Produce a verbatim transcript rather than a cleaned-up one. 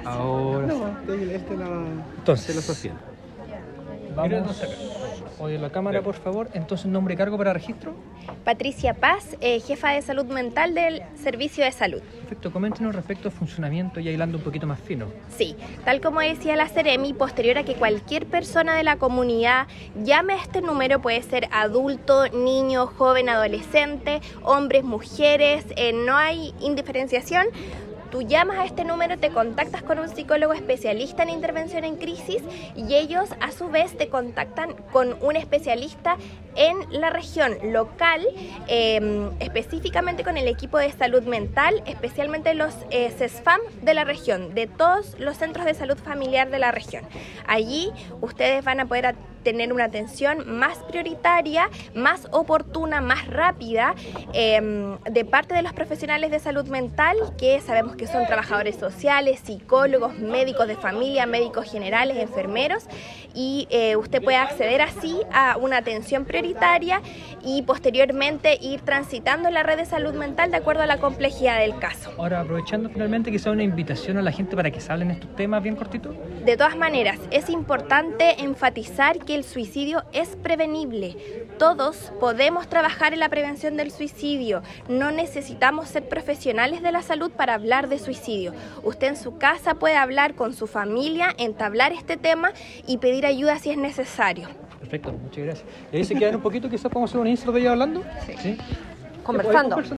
Ahora. No, este la, Entonces. se lo sostiene. Vamos. Oye, la cámara, por favor. Entonces, nombre y cargo para registro. Patricia Paz, eh, jefa de salud mental del Servicio de Salud. Perfecto, coméntenos respecto al funcionamiento y hilando un poquito más fino. Sí, tal como decía la Seremi, posterior a que cualquier persona de la comunidad llame a este número, puede ser adulto, niño, joven, adolescente, hombres, mujeres, eh, no hay indiferenciación. Tú llamas a este número, te contactas con un psicólogo especialista en intervención en crisis y ellos a su vez te contactan con un especialista en la región local, eh, específicamente con el equipo de salud mental, especialmente los eh, CESFAM de la región, de todos los centros de salud familiar de la región. Allí ustedes van a poder tener una atención más prioritaria, más oportuna, más rápida eh, de parte de los profesionales de salud mental, que sabemos que son trabajadores sociales, psicólogos, médicos de familia, médicos generales, enfermeros, y eh, usted puede acceder así a una atención prioritaria y posteriormente ir transitando la red de salud mental de acuerdo a la complejidad del caso. Ahora, aprovechando finalmente, quizá una invitación a la gente para que se hablen estos temas bien cortitos. De todas maneras, es importante enfatizar que el suicidio es prevenible. Todos podemos trabajar en la prevención del suicidio. No necesitamos ser profesionales de la salud para hablar de suicidio. Usted en su casa puede hablar con su familia, entablar este tema y pedir ayuda si es necesario. Perfecto, muchas gracias. Y ahí se quedan un poquito, quizás podemos hacer un insert de ella hablando. Sí. ¿Sí? Conversando.